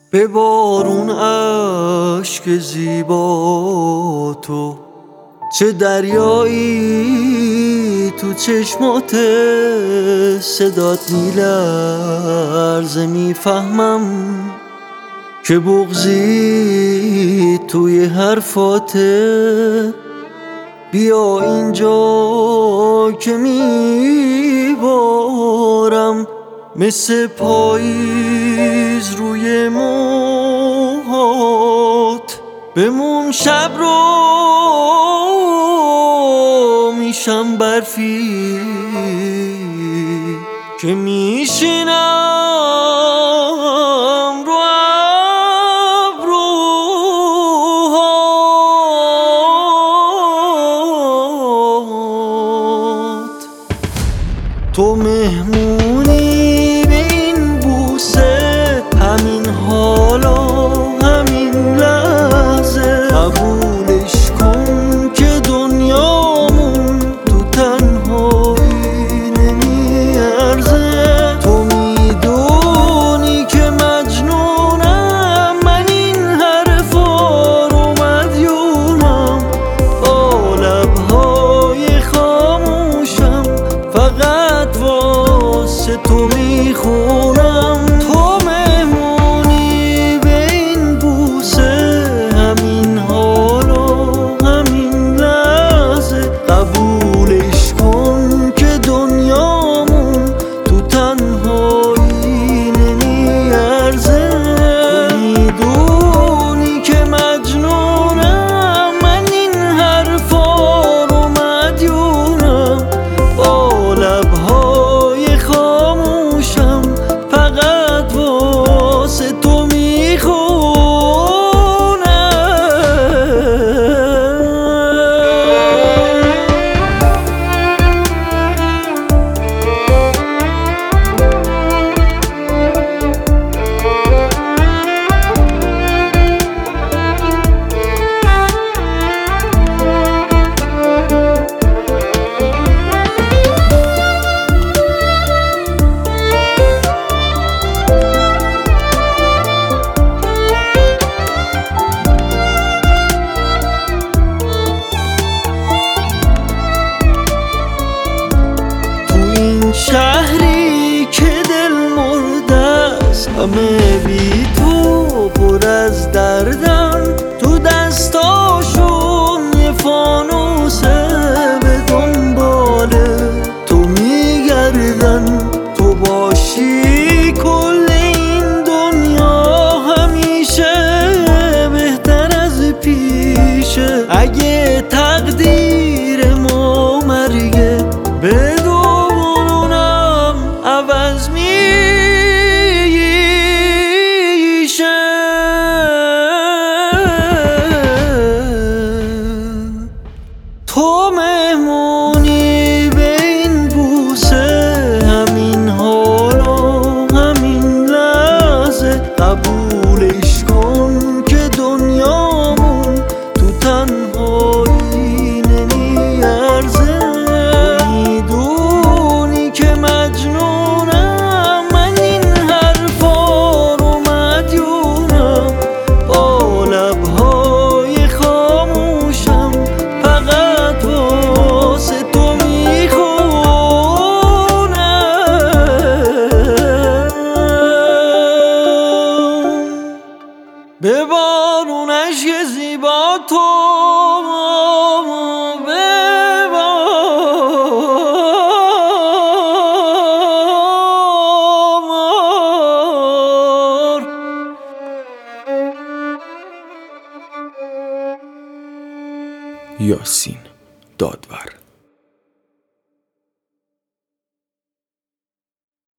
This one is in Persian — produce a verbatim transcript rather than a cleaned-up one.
به بارون اشک زیبا تو، چه دریایی تو چشمات، صدات میلرزه میفهمم که بغضی توی حرفاته. بیا اینجا که میبارم مثل پاییز روی موهات. بمون شب رو میشم برفی که میشینم رو ابروهات. تو مهمونی به این بوسه، همین حالا همین لحظه. قبولش کن که دنیامون تو تنهایی نمیارزه. تو میدونی که مجنونم، من این حرفا رو مدیونم. با لبهای خاموشم فقط واسه تو میخونم. تو مهمونی به این بوسه، همین حالا همین لحظه. قبولش کن که دنیامون تو تنهایی نمیارزه. تو میدونی که مجنونم، من این حرفا رو مدیونم. با لبهای خاموشم فقط واسه تو میخونم. شهری که دل مرده است، همه بی تو پر از دردن. تو دستاشون یه فانوسه به دنبال تو میگردن. تو باشی کل این دنیا همیشه بهتر از پیشه. اگه تقدیر ما مرگه، بدون عوض میشه. تو مهمونی به این بوسه، همین حالا همین لحظه. قبولش کن که دنیامون تو تنهایی نمیارزه. میدونی که مجنونم، من این حرفا رو مدیونم. با لبهای خاموشم فقط واسه تو میخونم. به بارون اشک زیبا تو، یاسین دادور.